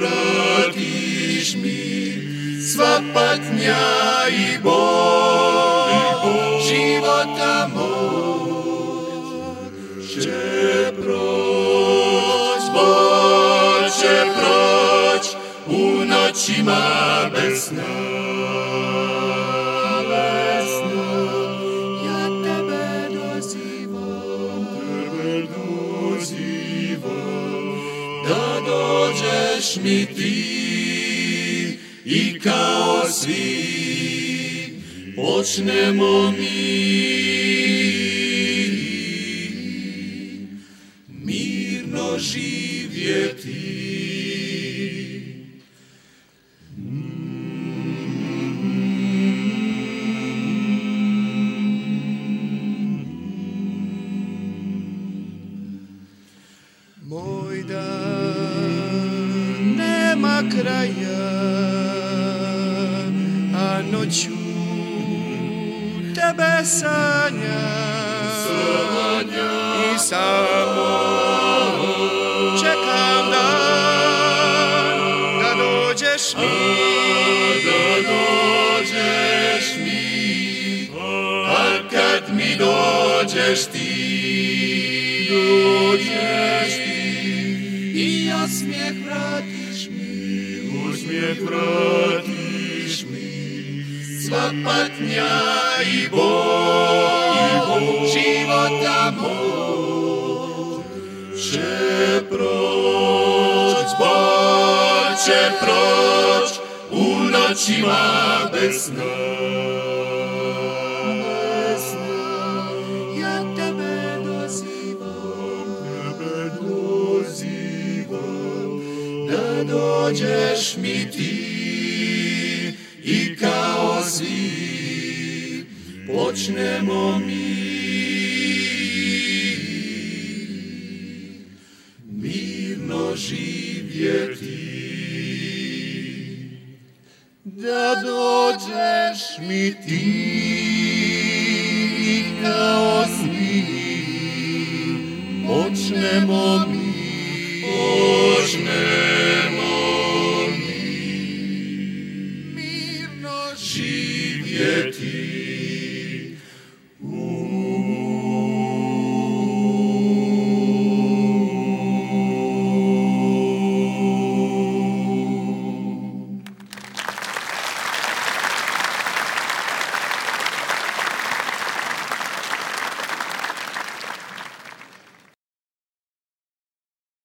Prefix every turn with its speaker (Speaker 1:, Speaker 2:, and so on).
Speaker 1: vratiš mi, sva patnja i bol života moj će proć, bol će proć u noćima bez sna. Ja tebe dozivam, da dođeš mi ti i kao svi počnemo mi mirno živjeti. Moj dan nema kraja, a noću tebe sanja i samo čekam dan da dođeš mi, a kad mi dođeš ti i osmijeh vratiš mi, sva patnja i bol života moj će proć, bol će proć u noćima bez sna. Ja tebe dozivam, da dođeš mi ti i kao svi počnemo mi mirno živjeti. Da dođeš mi ti i kao svi počnemo mi, počnemo